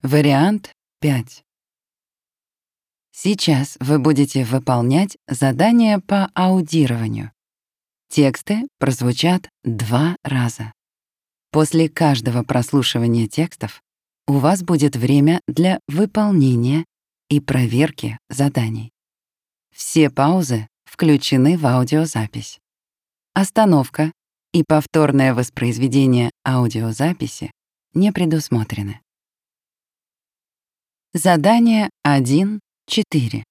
Вариант 5. Сейчас вы будете выполнять задание по аудированию. Тексты прозвучат 2 раза. После каждого прослушивания текстов у вас будет время для выполнения и проверки заданий. Все паузы включены в аудиозапись. Остановка и повторное воспроизведение аудиозаписи не предусмотрены. Задание 1.4.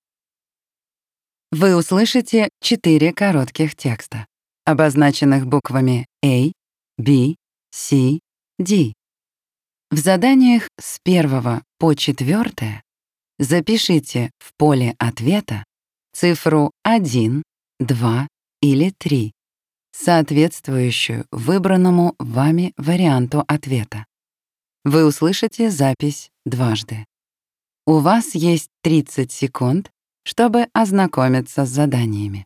Вы услышите 4 коротких текста, обозначенных буквами A, B, C, D. В заданиях с 1 по 4 запишите в поле ответа цифру 1, 2 или 3, соответствующую выбранному вами варианту ответа. Вы услышите запись дважды. У вас есть 30 секунд, чтобы ознакомиться с заданиями.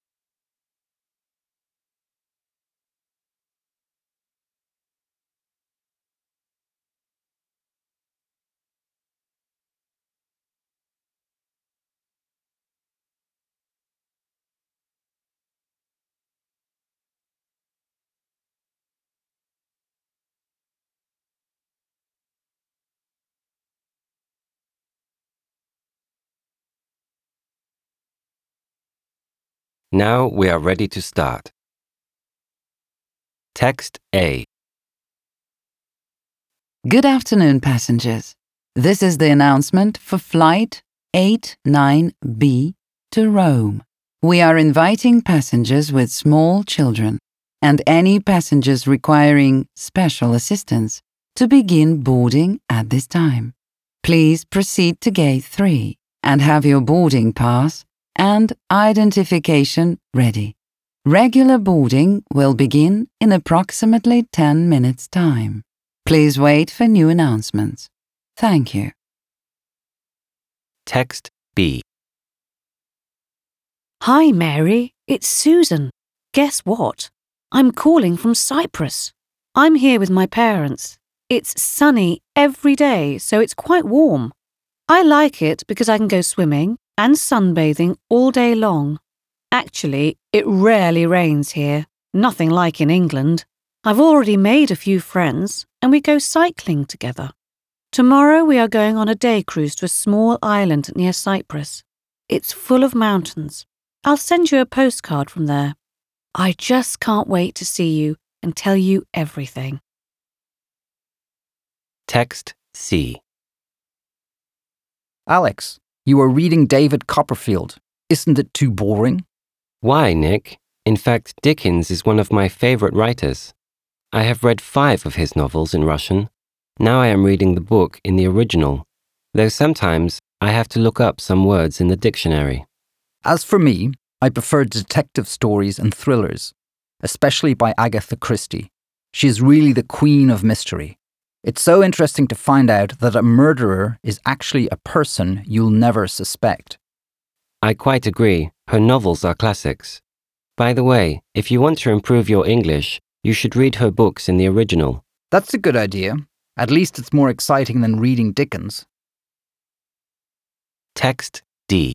Now we are ready to start. Text A. Good afternoon, passengers. This is the announcement for Flight 89B to Rome. We are inviting passengers with small children and any passengers requiring special assistance to begin boarding at this time. Please proceed to Gate 3 and have your boarding pass and identification ready. Regular boarding will begin in approximately 10 minutes' time. Please wait for new announcements. Thank you. Text B. Hi, Mary. It's Susan. Guess what? I'm calling from Cyprus. I'm here with my parents. It's sunny every day, so it's quite warm. I like it because I can go swimming and sunbathing all day long. Actually, it rarely rains here, nothing like in England. I've already made a few friends, and we go cycling together. Tomorrow we are going on a day cruise to a small island near Cyprus. It's full of mountains. I'll send you a postcard from there. I just can't wait to see you and tell you everything. Text C. Alex, you are reading David Copperfield. Isn't it too boring? Why, Nick? In fact, Dickens is one of my favorite writers. I have read 5 of his novels in Russian. Now I am reading the book in the original, though sometimes I have to look up some words in the dictionary. As for me, I prefer detective stories and thrillers, especially by Agatha Christie. She is really the queen of mystery. It's so interesting to find out that a murderer is actually a person you'll never suspect. I quite agree. Her novels are classics. By the way, if you want to improve your English, you should read her books in the original. That's a good idea. At least it's more exciting than reading Dickens. Text D.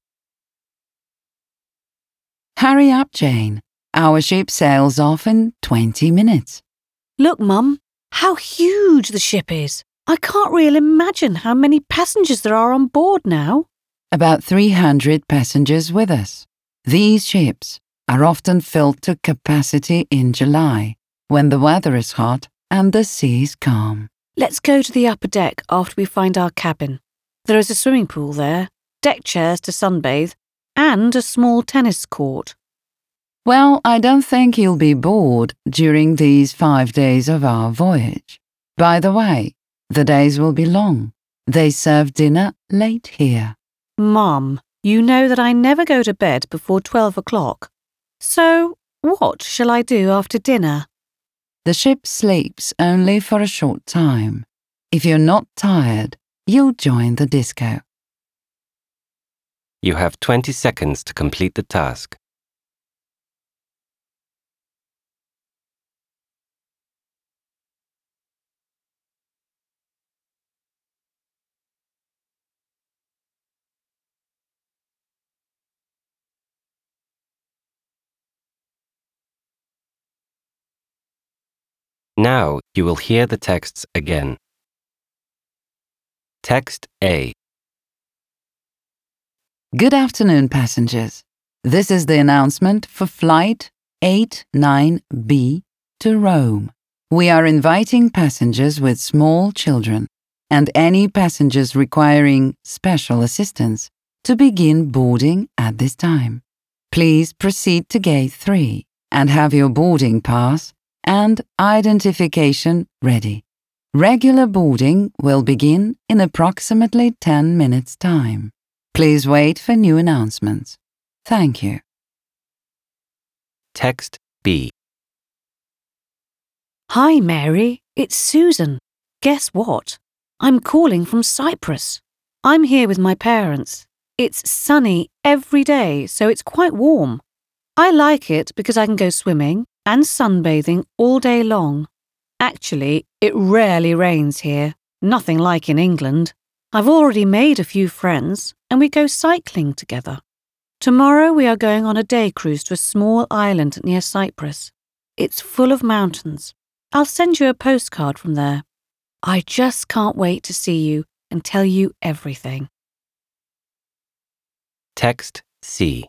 Hurry up, Jane. Our ship sails off in 20 minutes. Look, Mum, how huge the ship is. I can't really imagine how many passengers there are on board now. About 300 passengers with us. These ships are often filled to capacity in July, when the weather is hot and the sea's calm. Let's go to the upper deck after we find our cabin. There is a swimming pool there, deck chairs to sunbathe, and a small tennis court. Well, I don't think you'll be bored during these 5 days of our voyage. By the way, the days will be long. They serve dinner late here. Mum, you know that I never go to bed before 12 o'clock. So, what shall I do after dinner? The ship sleeps only for a short time. If you're not tired, you'll join the disco. You have 20 seconds to complete the task. Now you will hear the texts again. Text A. Good afternoon, passengers. This is the announcement for flight 89B to Rome. We are inviting passengers with small children and any passengers requiring special assistance to begin boarding at this time. Please proceed to gate 3 and have your boarding pass and identification ready. Regular boarding will begin in approximately 10 minutes' time. Please wait for new announcements. Thank you. Text B. Hi, Mary. It's Susan. Guess what? I'm calling from Cyprus. I'm here with my parents. It's sunny every day, so it's quite warm. I like it because I can go swimming and sunbathing all day long. Actually, it rarely rains here, nothing like in England. I've already made a few friends and we go cycling together. Tomorrow we are going on a day cruise to a small island near Cyprus. It's full of mountains. I'll send you a postcard from there. I just can't wait to see you and tell you everything. Text C.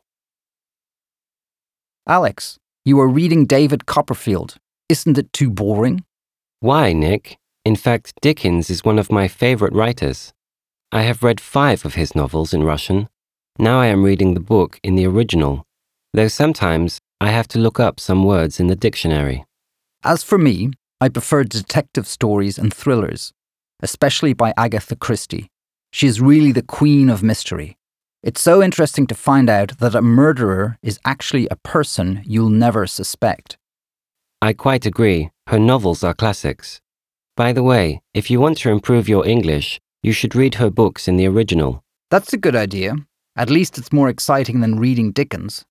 Alex, you are reading David Copperfield. Isn't it too boring? Why, Nick? In fact, Dickens is one of my favorite writers. I have read 5 of his novels in Russian. Now I am reading the book in the original, though sometimes I have to look up some words in the dictionary. As for me, I prefer detective stories and thrillers, especially by Agatha Christie. She is really the queen of mystery. It's so interesting to find out that a murderer is actually a person you'll never suspect. I quite agree. Her novels are classics. By the way, if you want to improve your English, you should read her books in the original. That's a good idea. At least it's more exciting than reading Dickens.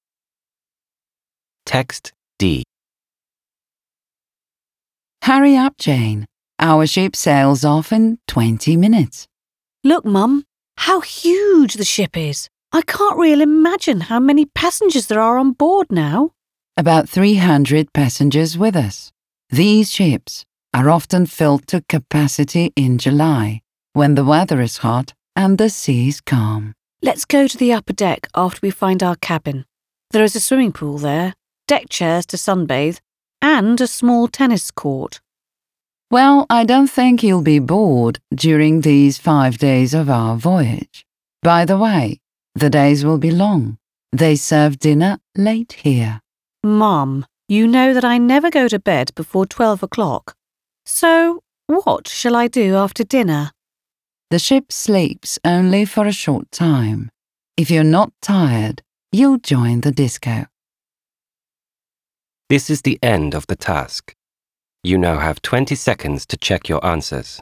Text D. Hurry up, Jane. Our ship sails off in 20 minutes. Look, Mum, how huge the ship is. I can't really imagine how many passengers there are on board now. About 300 passengers with us. These ships are often filled to capacity in July, when the weather is hot and the sea is calm. Let's go to the upper deck after we find our cabin. There is a swimming pool there, deck chairs to sunbathe, and a small tennis court. Well, I don't think you'll be bored during these 5 days of our voyage. By the way, the days will be long. They serve dinner late here. Mum, you know that I never go to bed before 12 o'clock. So, what shall I do after dinner? The ship sleeps only for a short time. If you're not tired, you'll join the disco. This is the end of the task. You now have 20 seconds to check your answers.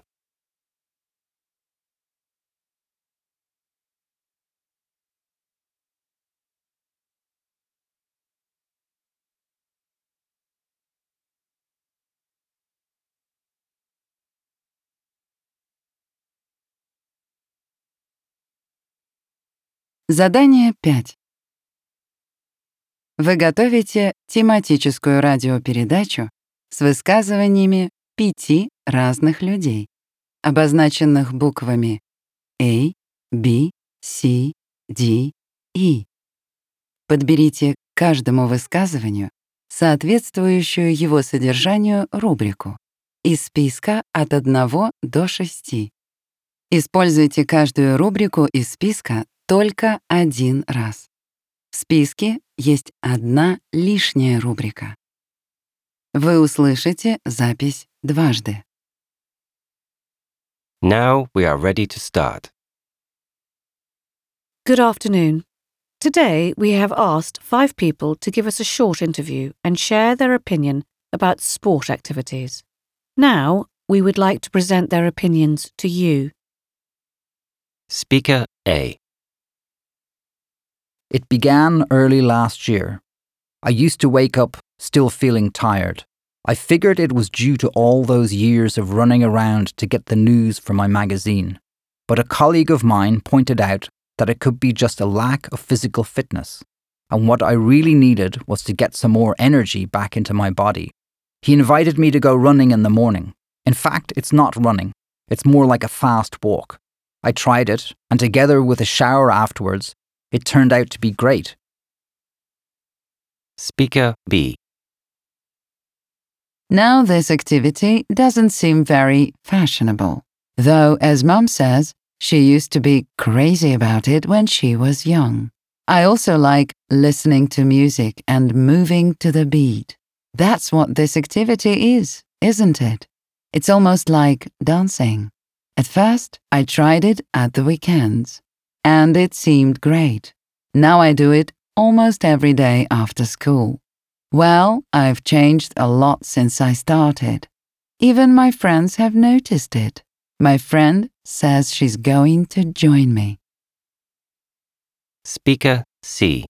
Задание 5. Вы готовите тематическую радиопередачу с высказываниями 5 разных людей, обозначенных буквами A, B, C, D, E. Подберите к каждому высказыванию соответствующую его содержанию рубрику из списка от 1 до 6. Используйте каждую рубрику из списка только 1 раз. В списке есть 1 лишняя рубрика. Вы услышите запись дважды. Now we are ready to start. Good afternoon. Today we have asked 5 people to give us a short interview and share their opinion about sport activities. Now we would like to present their opinions to you. Speaker A. It began early last year. I used to wake up still feeling tired. I figured it was due to all those years of running around to get the news for my magazine. But a colleague of mine pointed out that it could be just a lack of physical fitness, and what I really needed was to get some more energy back into my body. He invited me to go running in the morning. In fact, it's not running. It's more like a fast walk. I tried it, and together with a shower afterwards, it turned out to be great. Speaker B. Now this activity doesn't seem very fashionable, though as Mum says, she used to be crazy about it when she was young. I also like listening to music and moving to the beat. That's what this activity is, isn't it? It's almost like dancing. At first, I tried it at the weekends, and it seemed great. Now I do it almost every day after school. Well, I've changed a lot since I started. Even my friends have noticed it. My friend says she's going to join me. Speaker C.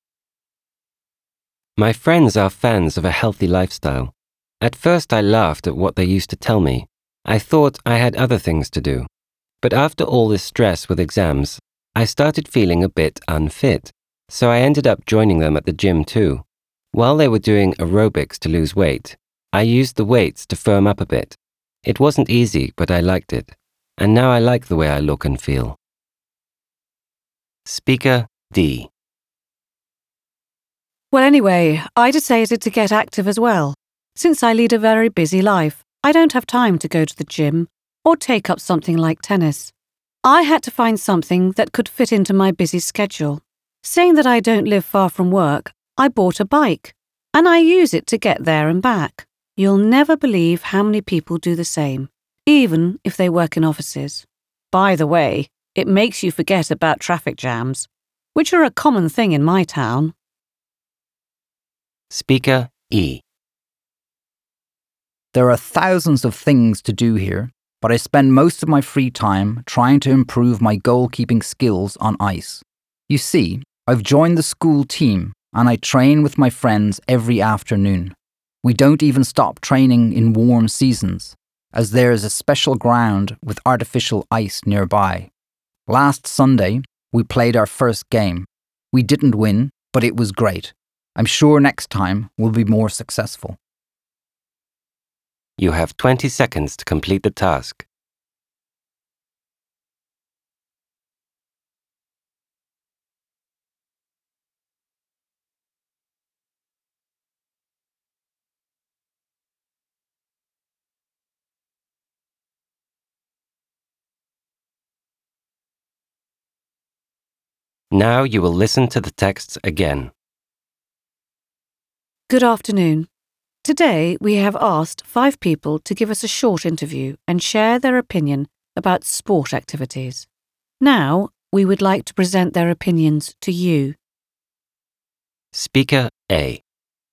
My friends are fans of a healthy lifestyle. At first I laughed at what they used to tell me. I thought I had other things to do. But after all this stress with exams, I started feeling a bit unfit. So I ended up joining them at the gym too. While they were doing aerobics to lose weight, I used the weights to firm up a bit. It wasn't easy, but I liked it. And now I like the way I look and feel. Speaker D. Well, anyway, I decided to get active as well. Since I lead a very busy life, I don't have time to go to the gym or take up something like tennis. I had to find something that could fit into my busy schedule. Saying that I don't live far from work, I bought a bike, and I use it to get there and back. You'll never believe how many people do the same, even if they work in offices. By the way, it makes you forget about traffic jams, which are a common thing in my town. Speaker E. There are thousands of things to do here, but I spend most of my free time trying to improve my goalkeeping skills on ice. You see, I've joined the school team, and I train with my friends every afternoon. We don't even stop training in warm seasons, as there is a special ground with artificial ice nearby. Last Sunday, we played our first game. We didn't win, but it was great. I'm sure next time we'll be more successful. You have 20 seconds to complete the task. Now you will listen to the texts again. Good afternoon. Today we have asked 5 people to give us a short interview and share their opinion about sport activities. Now we would like to present their opinions to you. Speaker A.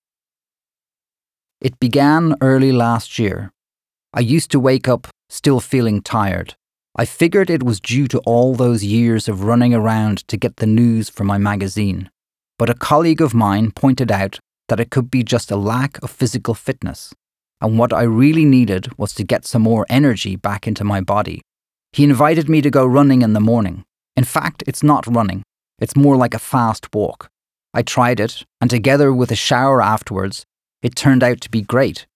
It began early last year. I used to wake up still feeling tired. I figured it was due to all those years of running around to get the news for my magazine. But a colleague of mine pointed out that it could be just a lack of physical fitness, and what I really needed was to get some more energy back into my body. He invited me to go running in the morning. In fact, it's not running. It's more like a fast walk. I tried it, and together with a shower afterwards, it turned out to be great.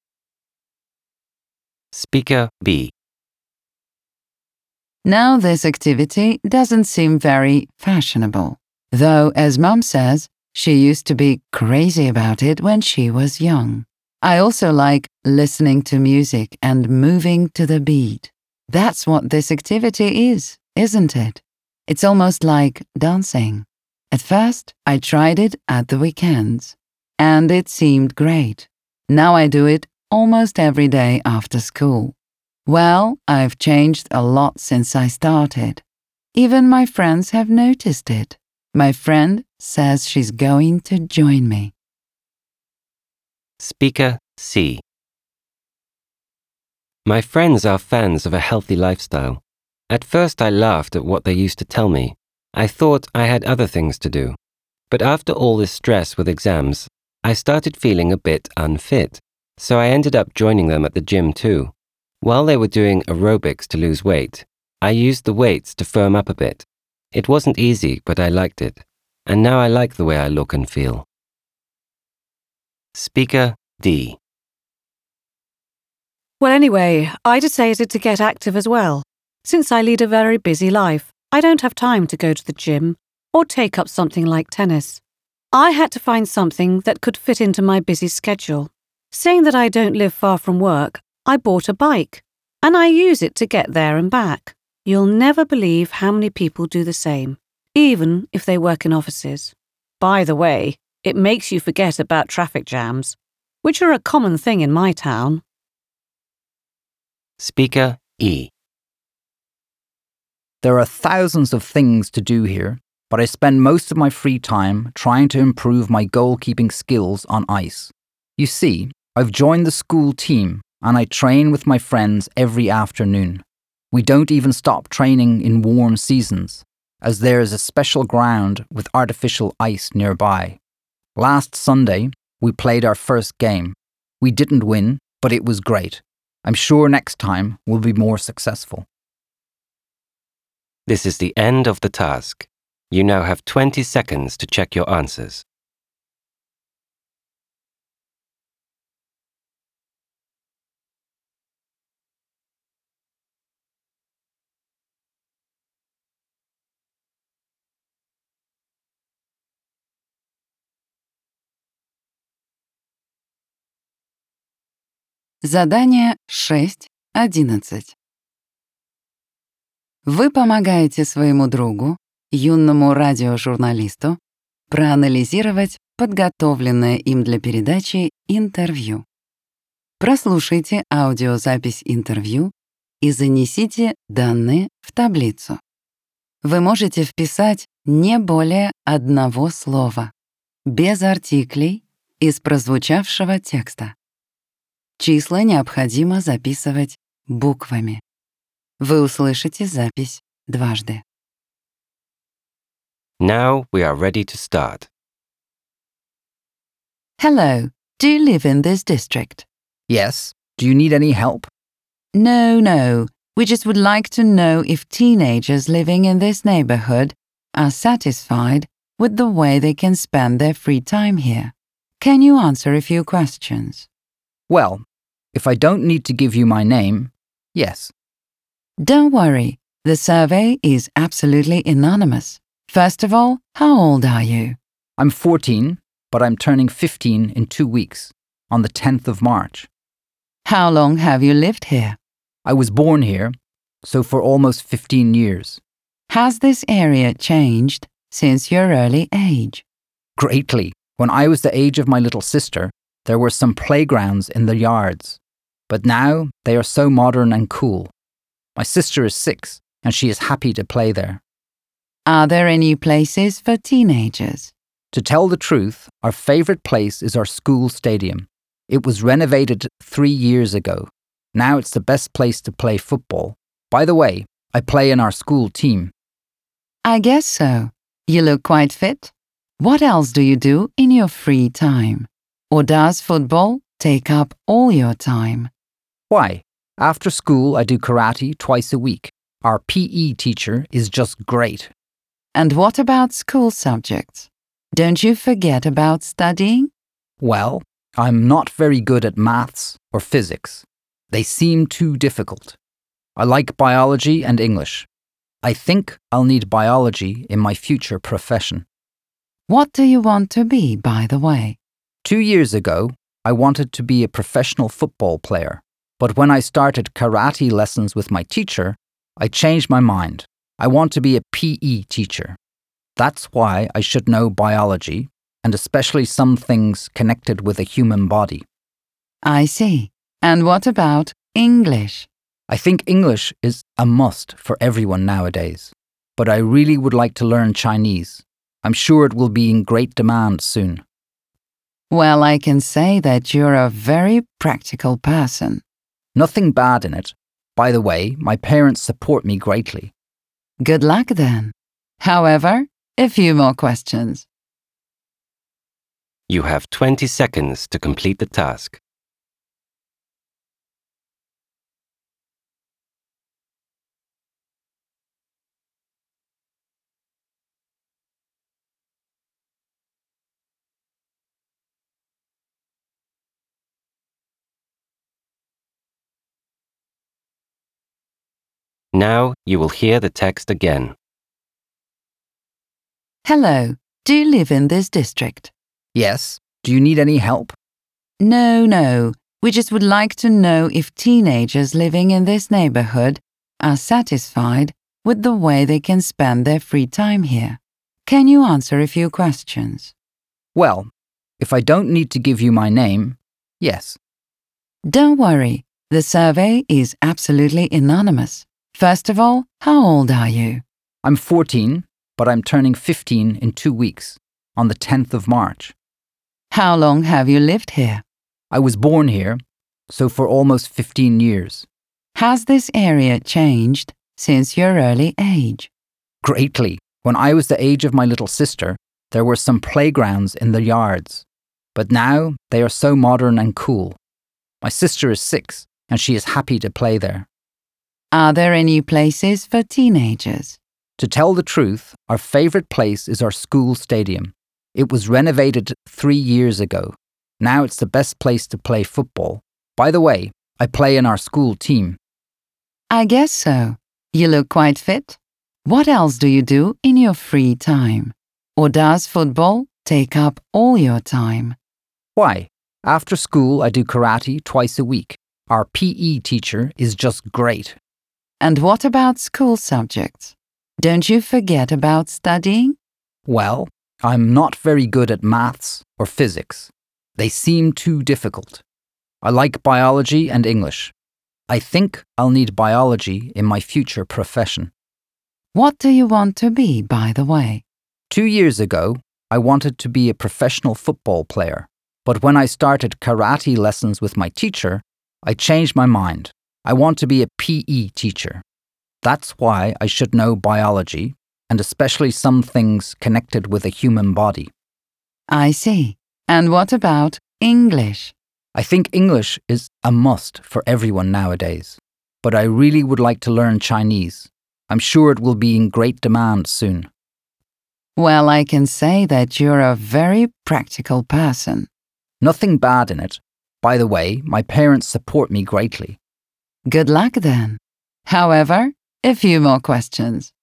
Speaker B. Now this activity doesn't seem very fashionable, though as Mum says, she used to be crazy about it when she was young. I also like listening to music and moving to the beat. That's what this activity is, isn't it? It's almost like dancing. At first, I tried it at the weekends, and it seemed great. Now I do it almost every day after school. Well, I've changed a lot since I started. Even my friends have noticed it. My friend says she's going to join me. Speaker C. My friends are fans of a healthy lifestyle. At first I laughed at what they used to tell me. I thought I had other things to do. But after all this stress with exams, I started feeling a bit unfit. So I ended up joining them at the gym too. While they were doing aerobics to lose weight, I used the weights to firm up a bit. It wasn't easy, but I liked it. And now I like the way I look and feel. Speaker D. Well, anyway, I decided to get active as well. Since I lead a very busy life, I don't have time to go to the gym or take up something like tennis. I had to find something that could fit into my busy schedule. Saying that I don't live far from work, I bought a bike, and I use it to get there and back. You'll never believe how many people do the same, even if they work in offices. By the way, it makes you forget about traffic jams, which are a common thing in my town. Speaker E. There are thousands of things to do here, but I spend most of my free time trying to improve my goalkeeping skills on ice. You see, I've joined the school team and I train with my friends every afternoon. We don't even stop training in warm seasons, as there is a special ground with artificial ice nearby. Last Sunday, we played our first game. We didn't win, but it was great. I'm sure next time we'll be more successful. This is the end of the task. You now have 20 seconds to check your answers. Задание 6.11. Вы помогаете своему другу, юному радиожурналисту, проанализировать подготовленное им для передачи интервью. Прослушайте аудиозапись интервью и занесите данные в таблицу. Вы можете вписать не более одного слова, без артиклей, из прозвучавшего текста. Числа необходимо записывать буквами. Вы услышите запись дважды. Now we are ready to start. Hello, do you live in this district? Yes, do you need any help? No. We just would like to know if teenagers living in this neighborhood are satisfied with the way they can spend their free time here. Can you answer a few questions? Well, if I don't need to give you my name, yes. Don't worry, the survey is absolutely anonymous. First of all, how old are you? I'm 14, but I'm turning 15 in 2 weeks, on the 10th of March. How long have you lived here? I was born here, so for almost 15 years. Has this area changed since your early age? Greatly. When I was the age of my little sister, there were some playgrounds in the yards. But now they are so modern and cool. My sister is 6, and she is happy to play there. Are there any places for teenagers? To tell the truth, our favourite place is our school stadium. It was renovated 3 years ago. Now it's the best place to play football. By the way, I play in our school team. I guess so. You look quite fit. What else do you do in your free time? Or does football take up all your time? Why? After school, I do karate twice a week. Our PE teacher is just great. And what about school subjects? Don't you forget about studying? Well, I'm not very good at maths or physics. They seem too difficult. I like biology and English. I think I'll need biology in my future profession. What do you want to be, by the way? 2 years ago, I wanted to be a professional football player. But when I started karate lessons with my teacher, I changed my mind. I want to be a PE teacher. That's why I should know biology, and especially some things connected with the human body. I see. And what about English? I think English is a must for everyone nowadays. But I really would like to learn Chinese. I'm sure it will be in great demand soon. Well, I can say that you're a very practical person. Nothing bad in it. By the way, my parents support me greatly. Good luck then. However, a few more questions. You have 20 seconds to complete the task. Now you will hear the text again. Hello, do you live in this district? Yes. Do you need any help? No. We just would like to know if teenagers living in this neighborhood are satisfied with the way they can spend their free time here. Can you answer a few questions? Well, if I don't need to give you my name, yes. Don't worry, the survey is absolutely anonymous. First of all, how old are you? I'm 14, but I'm turning 15 in 2 weeks, on the 10th of March. How long have you lived here? I was born here, so for almost 15 years. Has this area changed since your early age? Greatly. When I was the age of my little sister, there were some playgrounds in the yards. But now they are so modern and cool. My sister is 6, and she is happy to play there. Are there any places for teenagers? To tell the truth, our favourite place is our school stadium. It was renovated 3 years ago. Now it's the best place to play football. By the way, I play in our school team. I guess so. You look quite fit. What else do you do in your free time? Or does football take up all your time? Why? After school, I do karate twice a week. Our PE teacher is just great. And what about school subjects? Don't you forget about studying? Well, I'm not very good at maths or physics. They seem too difficult. I like biology and English. I think I'll need biology in my future profession. What do you want to be, by the way? 2 years ago, I wanted to be a professional football player. But when I started karate lessons with my teacher, I changed my mind. I want to be a PE teacher. That's why I should know biology, and especially some things connected with the human body. I see. And what about English? I think English is a must for everyone nowadays. But I really would like to learn Chinese. I'm sure it will be in great demand soon. Well, I can say that you're a very practical person. Nothing bad in it. By the way, my parents support me greatly. Good luck then. However, a few more questions.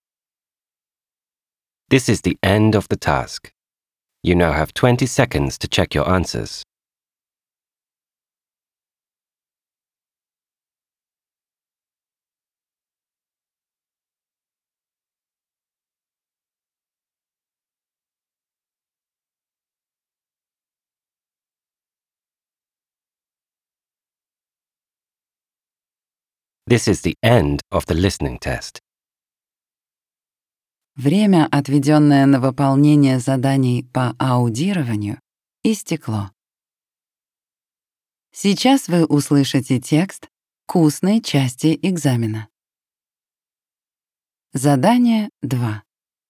This is the end of the task. You now have 20 seconds to check your answers. This is the end of the listening test. Время, отведенное на выполнение заданий по аудированию, истекло. Сейчас вы услышите текст к устной части экзамена. Задание 2.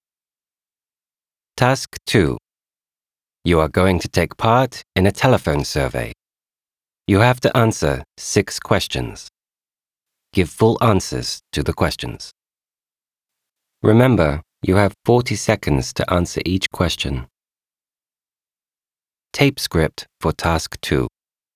Task 2. You are going to take part in a telephone survey. You have to answer 6 questions. Give full answers to the questions. Remember, you have 40 seconds to answer each question. Tape script for Task 2.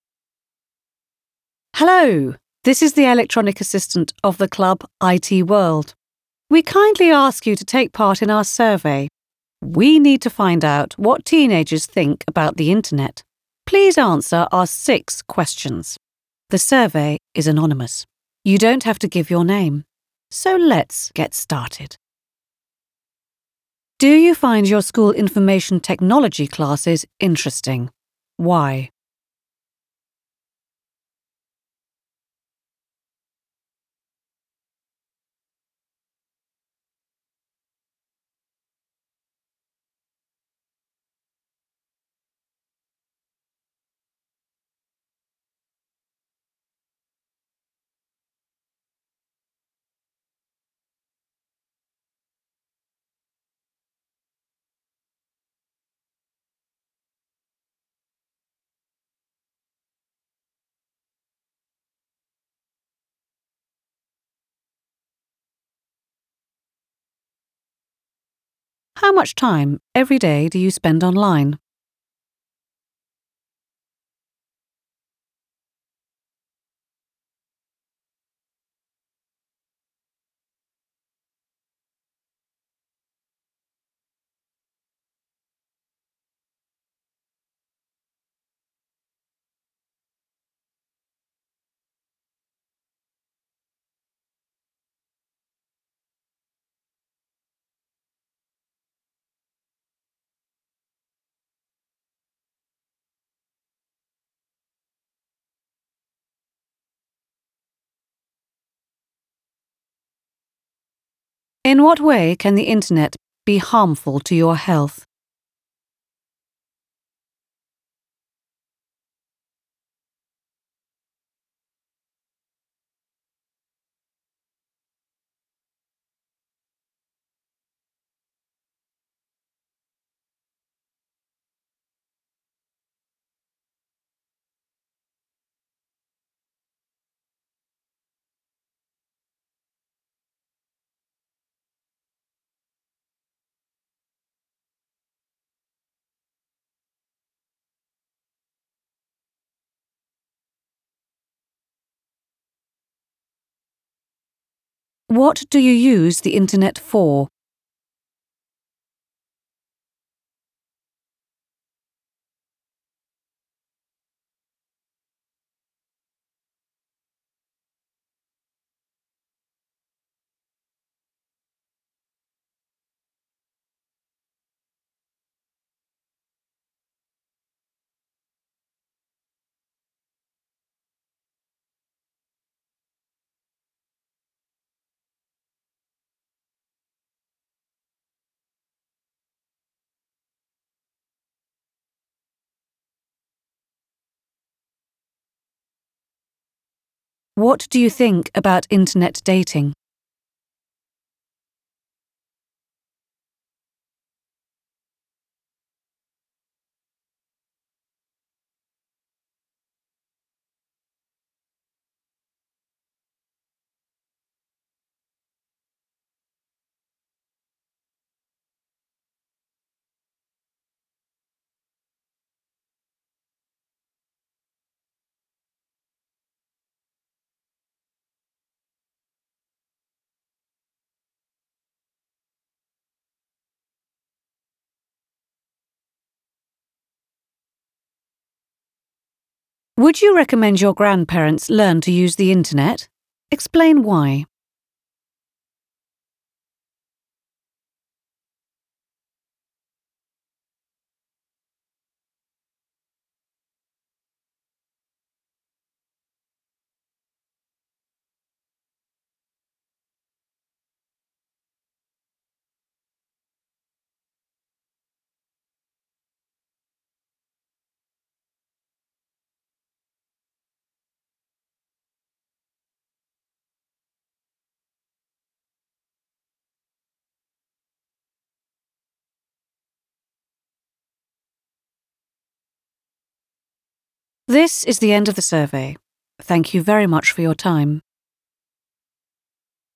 Hello, this is the electronic assistant of the club IT World. We kindly ask you to take part in our survey. We need to find out what teenagers think about the internet. Please answer our 6 questions. The survey is anonymous. You don't have to give your name. So let's get started. Do you find your school information technology classes interesting? Why? How much time every day do you spend online? In what way can the internet be harmful to your health? What do you use the internet for? What do you think about internet dating? Would you recommend your grandparents learn to use the internet? Explain why. This is the end of the survey. Thank you very much for your time.